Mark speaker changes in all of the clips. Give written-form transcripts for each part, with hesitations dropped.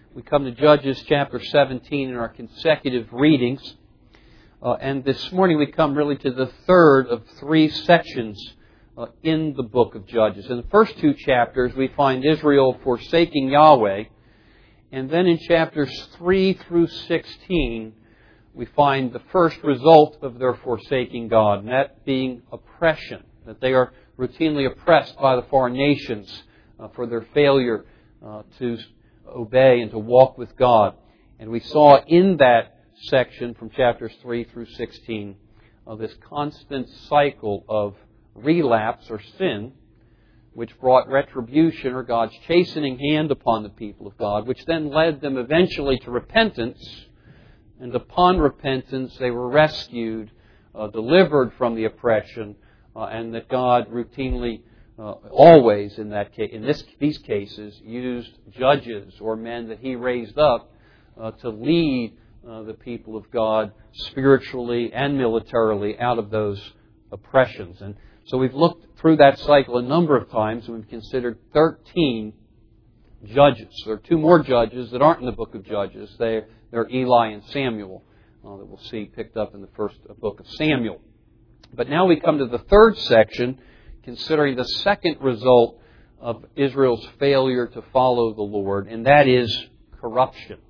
Speaker 1: We come to Judges chapter 17 in our consecutive readings. And this morning we come really to the third of three sections in the book of Judges. In the first two chapters we find Israel forsaking Yahweh. And then in chapters 3 through 16 we find the first result of their forsaking God, and that being oppression, that they are routinely oppressed by the foreign nations for their failure to obey and to walk with God. And we saw in that section from chapters 3 through 16 this constant cycle of relapse or sin, which brought retribution or God's chastening hand upon the people of God, which then led them eventually to repentance. And upon repentance they were rescued, delivered from the oppression, and that God routinely, always in these cases, used judges or men that He raised up to lead the people of God spiritually and militarily out of those oppressions. And so we've looked through that cycle a number of times, and we've considered 13 judges. There are two more judges that aren't in the book of Judges. They're Eli and Samuel that we'll see picked up in the first book of Samuel. But now we come to the third section, considering the second result of Israel's failure to follow the Lord, and that is corruption.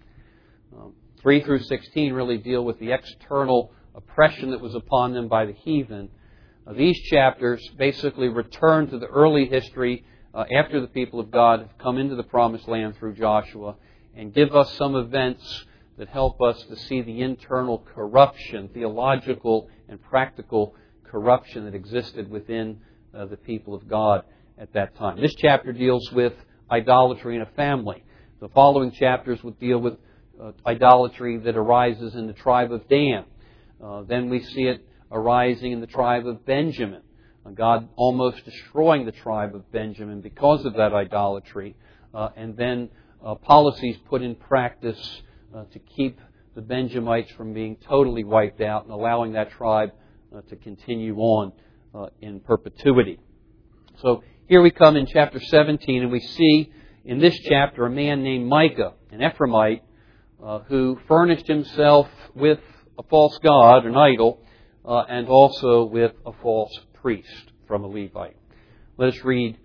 Speaker 1: 3 through 16 really deal with the external oppression that was upon them by the heathen. These chapters basically return to the early history after the people of God have come into the Promised Land through Joshua, and give us some events that help us to see the internal corruption, theological and practical corruption that existed within the people of God at that time. This chapter deals with idolatry in a family. The following chapters would deal with idolatry that arises in the tribe of Dan. Then we see it arising in the tribe of Benjamin. God almost destroying the tribe of Benjamin because of that idolatry. And then policies put in practice to keep the Benjamites from being totally wiped out and allowing that tribe to continue on in perpetuity. So here we come in chapter 17, and we see in this chapter a man named Micah, an Ephraimite, who furnished himself with a false god, an idol, and also with a false priest from a Levite. Let us read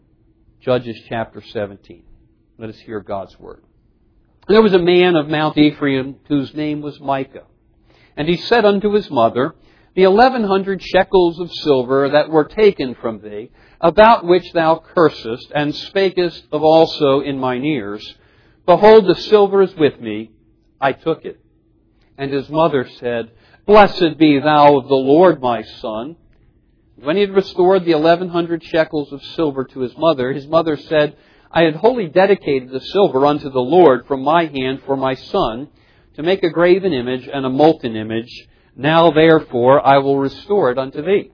Speaker 1: Judges chapter 17. Let us hear God's word. There was a man of Mount Ephraim whose name was Micah. And he said unto his mother, The 1,100 shekels of silver that were taken from thee, about which thou cursest, and spakest of also in mine ears, behold, the silver is with me, I took it. And his mother said, Blessed be thou of the Lord, my son. When he had restored the 1,100 shekels of silver to his mother said, I had wholly dedicated the silver unto the Lord from my hand for my son, to make a graven image and a molten image. Now therefore I will restore it unto thee.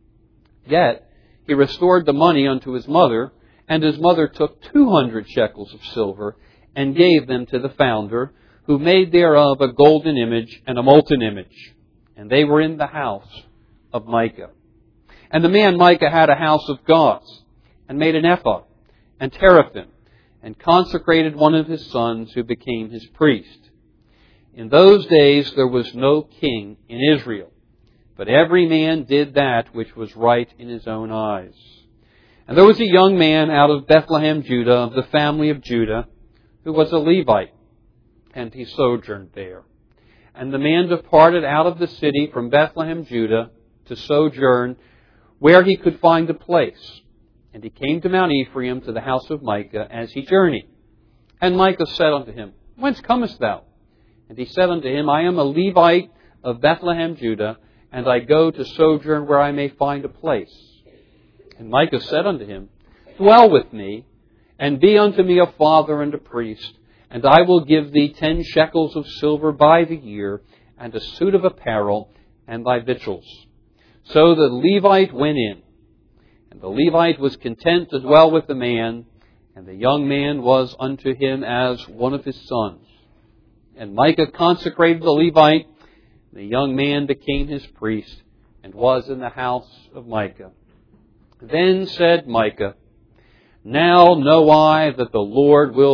Speaker 1: Yet he restored the money unto his mother, and his mother took 200 shekels of silver, and gave them to the founder, who made thereof a golden image and a molten image. And they were in the house of Micah. And the man Micah had a house of gods, and made an ephod, and teraphim, and consecrated one of his sons, who became his priest. In those days there was no king in Israel, but every man did that which was right in his own eyes. And there was a young man out of Bethlehem, Judah, of the family of Judah, who was a Levite, and he sojourned there. And the man departed out of the city from Bethlehem, Judah, to sojourn where he could find a place. And he came to Mount Ephraim, to the house of Micah, as he journeyed. And Micah said unto him, Whence comest thou? And he said unto him, I am a Levite of Bethlehem, Judah, and I go to sojourn where I may find a place. And Micah said unto him, Dwell with me, and be unto me a father and a priest, and I will give thee 10 shekels of silver by the year, and a suit of apparel, and thy victuals. So the Levite went in. And the Levite was content to dwell with the man, and the young man was unto him as one of his sons. And Micah consecrated the Levite. The young man became his priest, and was in the house of Micah. Then said Micah, Now know I that the Lord will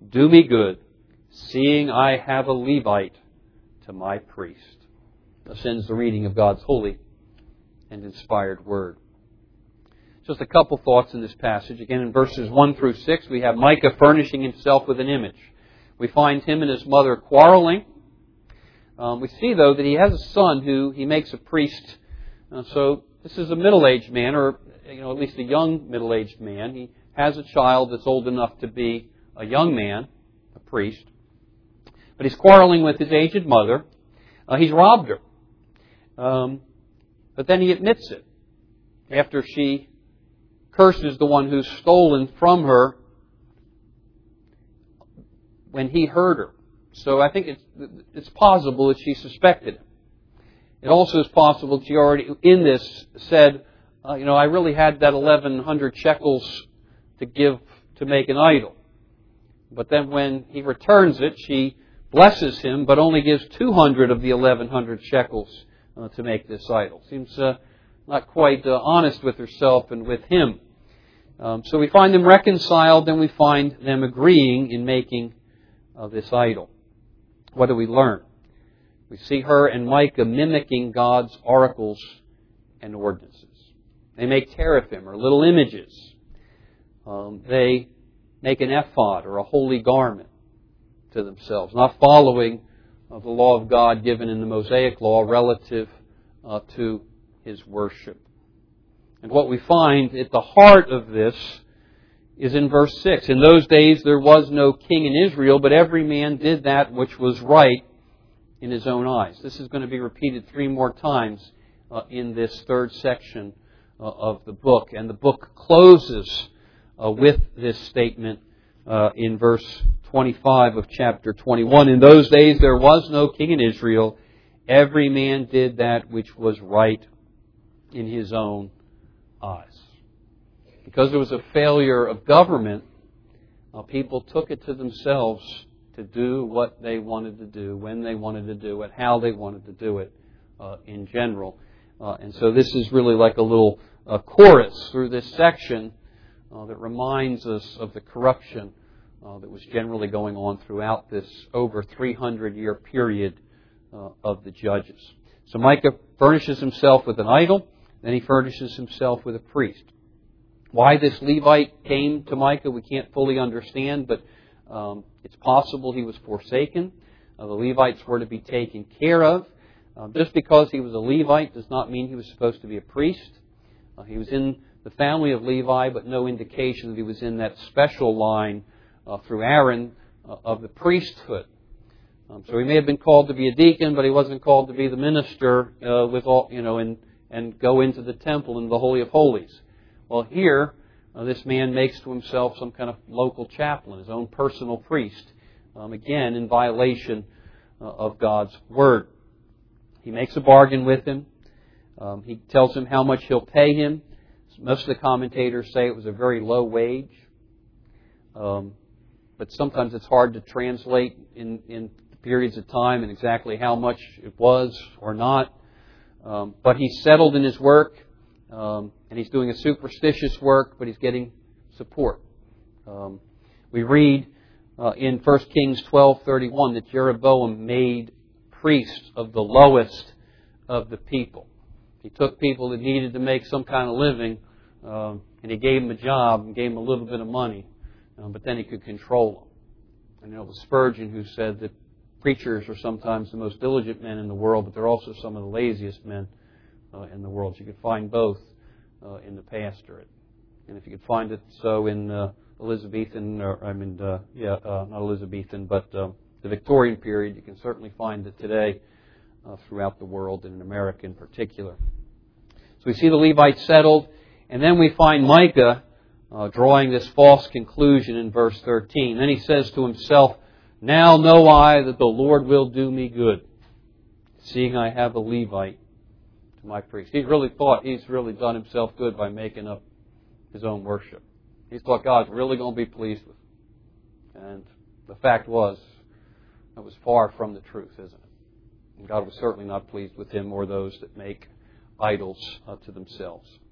Speaker 1: do me good, seeing I have a Levite to my priest. Thus ends the reading of God's holy and inspired Word. Just a couple thoughts in this passage. Again, in verses 1 through 6, we have Micah furnishing himself with an image. We find him and his mother quarreling. We see, though, that he has a son who he makes a priest. So this is a middle-aged man, or at least a young middle-aged man. He has a child that's old enough to be a young man, a priest. But he's quarreling with his aged mother. He's robbed her. But then he admits it after she curses the one who's stolen from her when he heard her. So I think it's possible that she suspected him. It also is possible that she already, in this, said, I really had that 1,100 shekels to give to make an idol. But then when he returns it, she blesses him, but only gives 200 of the 1,100 shekels to make this idol. Seems not quite honest with herself and with him. So we find them reconciled, and we find them agreeing in making this idol. What do we learn? We see her and Micah mimicking God's oracles and ordinances. They make teraphim, or little images. They make an ephod, or a holy garment, to themselves, not following the law of God given in the Mosaic Law relative to His worship. And what we find at the heart of this is in verse 6. In those days there was no king in Israel, but every man did that which was right in his own eyes. This is going to be repeated 3 more times in this third section of the book. And the book closes with this statement in verse 25 of chapter 21. In those days there was no king in Israel. Every man did that which was right in his own eyes. Because there was a failure of government, people took it to themselves to do what they wanted to do, when they wanted to do it, how they wanted to do it in general. And so this is really like a little chorus through this section that reminds us of the corruption that was generally going on throughout this over 300-year period of the judges. So Micah furnishes himself with an idol, then he furnishes himself with a priest. Why this Levite came to Micah, we can't fully understand, but it's possible he was forsaken. The Levites were to be taken care of. Just because he was a Levite does not mean he was supposed to be a priest. He was in the family of Levi, but no indication that he was in that special line through Aaron of the priesthood. So he may have been called to be a deacon, but he wasn't called to be the minister with all, and go into the temple in the Holy of Holies. Well, here, this man makes to himself some kind of local chaplain, his own personal priest, again, in violation of God's Word. He makes a bargain with him. He tells him how much he'll pay him. Most of the commentators say it was a very low wage. But sometimes it's hard to translate in periods of time and exactly how much it was or not. But he's settled in his work. And he's doing a superstitious work, but he's getting support. We read in 1 Kings 12:31 that Jeroboam made priests of the lowest of the people. He took people that needed to make some kind of living, and he gave them a job and gave them a little bit of money, but then he could control them. And it was Spurgeon who said that preachers are sometimes the most diligent men in the world, but they're also some of the laziest men in the world. So you could find both in the pastorate. And if you could find it so in Elizabethan, not Elizabethan, but the Victorian period, you can certainly find it today throughout the world, and in America in particular. So we see the Levites settled, and then we find Micah drawing this false conclusion in verse 13. Then he says to himself, "Now know I that the Lord will do me good, seeing I have a Levite to my priest." He's really thought he's really done himself good by making up his own worship. He's thought God's really going to be pleased with him. And the fact was, that was far from the truth, isn't it? And God was certainly not pleased with him or those that make idols to themselves.